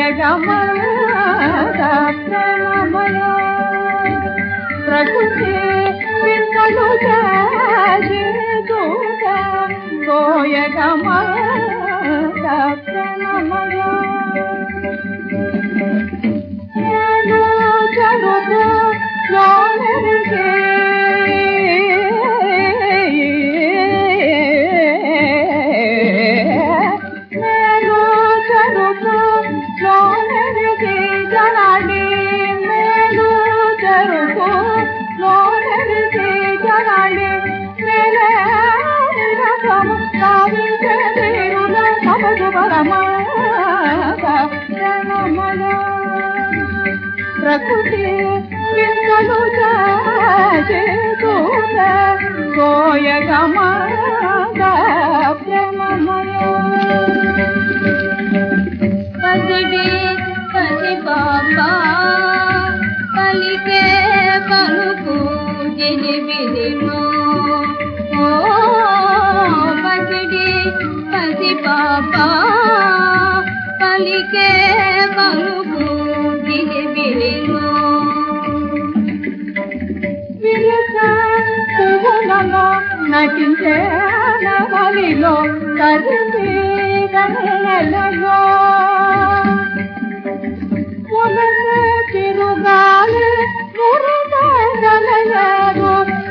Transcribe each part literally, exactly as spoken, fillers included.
గోయగమద ప్రేమమయ ప్రకృతి విన్నలు చేదూత గోయగమద ప్రేమమయ నేను జరుత లోనరిగే ప్రకృతి విన్నలు చేదూత గోయగమద ప్రేమమయ పసిడి పసి పాప పలికే పలుకు జిలిబిలిమో ఓ పసిడి పసి పాప పలికే పలుకు జిలిబిలిమో విరస పువ్వులలో నటించే నవలిలో కరిగి కనెలలో తిరుగాలి మురుగలయరు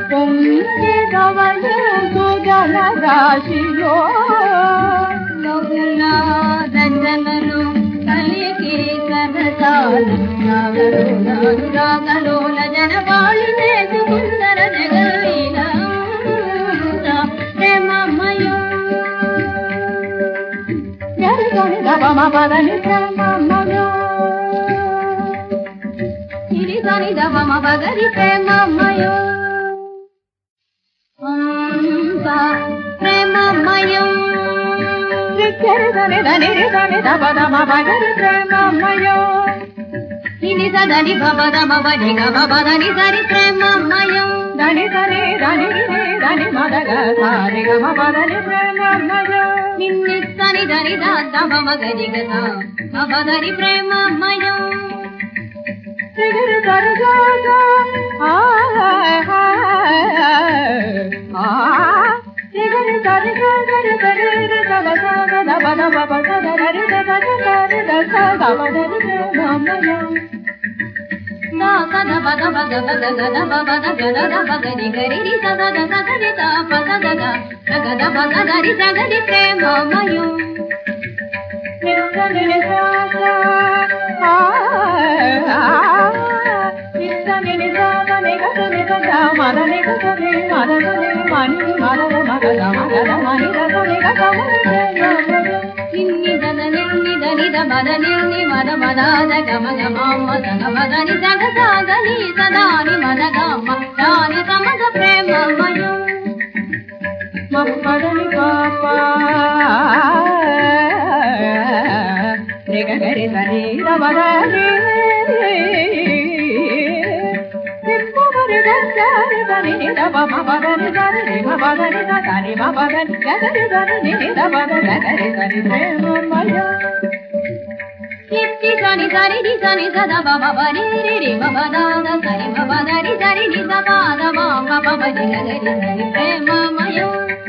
పొంగిదవలేదు జలరాశిలో నవ్వుల దండలను కలిగి కనసాలు రాగలోల జనవాళి చేసుకుందర జగలీల ప్రేమమయం గరికొని దమ పదని ప్రేమమయం ని దమ బగరి ప్రేమమయం ప్రేమమయం దని దని దని దమ దమ బగరి ప్రేమమయం ని దని బమ దమ బడి గమ బదని సరి ప్రేమమయం దని దని దని దని మదగ సారి గమ బదని ప్రేమమయం నిన్ని దని దని దమ మగరి గద బదని ప్రేమమయం మదని మద మదాద గమ గమ మదన మదని జగ సాగని సదాని మద గమ దాని సమగ ప్రేమమయం మదని పాప రేగ గరి సరి రమదని నిప్పమరి గరి దని దమ మదని దని మదని దని మదని గరి దని దమ గరి సరి ప్రేమమయం సని సరి ని సని సదా బాబా బని రి రి బాబా దాద సరి బాబా దరి సరి ని సదా బాబా బాబా బని గరి సరి ప్రేమమయం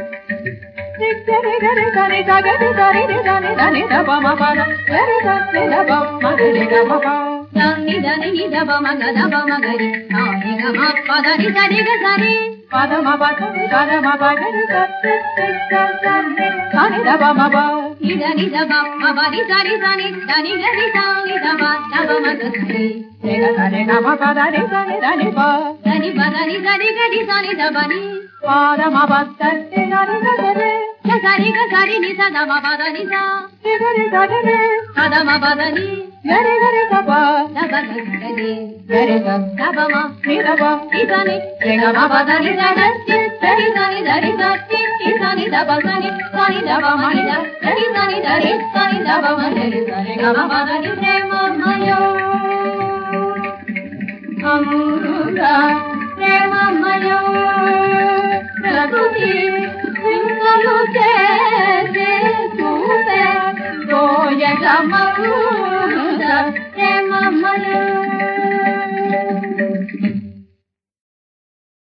గరి సరి గరి సరి ని సని దని దబా బాబా గరి సరి దబా మగరి గబా ని దని ని దబా మగ దబా మగరి నాని గమ పదని సరి గ సరి పద మబ పద మబ గరి సరి సరి సని దబా మబ ని దబా మబ ని సరి సని దని గరి సని దబా దబా మగ సరి రేగ సరి గమ పద ని సని దని బ దని బ దని సరి గరి సని దబని పద మబ సరి గరి గరి సరి గ సరి ని సద మబ దని స గరి గరి పద మబ దని గరి గరి దబ దబ గరి గరి దబ మ ని దబ ని సని రేగ మబ దని సరి సరి సని దరి సరి ని సని దబ సని సని దబ మ ని దరి సని దరి సని దబ మ దరి సరి గ మబ దని ప్రేమమయం అమృత ప్రేమమయం ప్రకృతి విన్నలు చేసే చూపే గోయగ గమము ప్రేమమలు